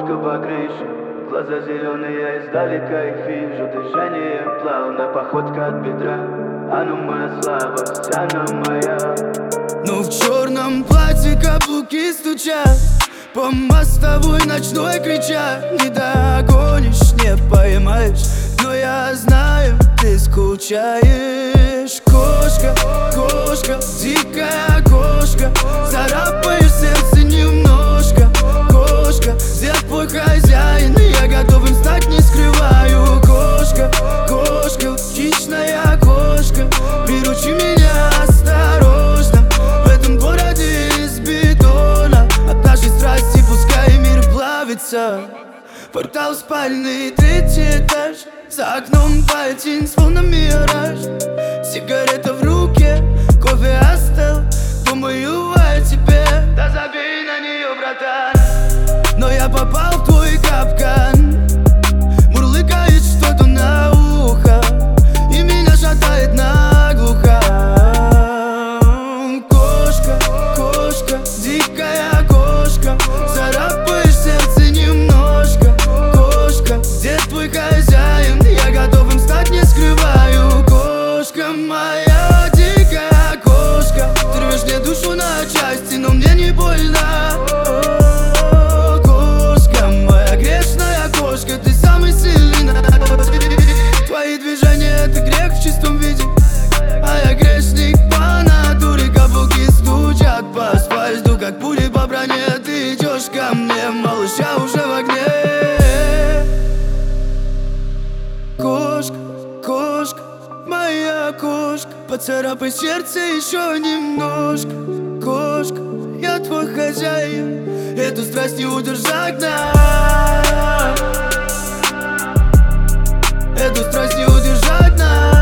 походка по крыше, глаза зеленые, я издалека их вижу. Движение плавно, походка от бедра. Она моя слабость, она моя. Но в черном платье каблуки стучат, по мостовой ночной кричат. Не догонишь, не поймаешь, но я знаю, ты скучаешь. Кошка, кошка, дикая кошка, царапаешь сердце немножко. Кошка, где твой хозяин? Я готов им стать, не скрываю. Кошка, кошка, хищная кошка, приручи меня осторожно. В этом городе из бетона, от нашей страсти пускай мир плавится. Портал спальный, третий этаж, за окном пальтин, словно мираж. Сигарета в руке, кофе остыл, думаю о тебе. Да забей на нее, братан. Но я попал в твой капкан. Мурлыкает что-то на ухо, и меня шатает наглухо. Кошка, кошка, дикая кошка, царапаешь сердце немножко. Кошка, где твой хозяин? Я готов им стать, не скрываю. Кошка моя, дикая кошка, ты рвешь мне душу на части, но мне не больно. Кошка моя, грешная кошка, ты самый сильный на свете. Твои движения — это грех в чистом виде, а я грешник по натуре. Каблуки стучат по асфальту, как пули по броне. Ты идешь ко мне, малыша уже в огне. Кошка, кошка, моя кошка, поцарапай сердце еще немножко. Кошка, я твой хозяин, эту страсть не удержать нам. Эту страсть не удержать нам.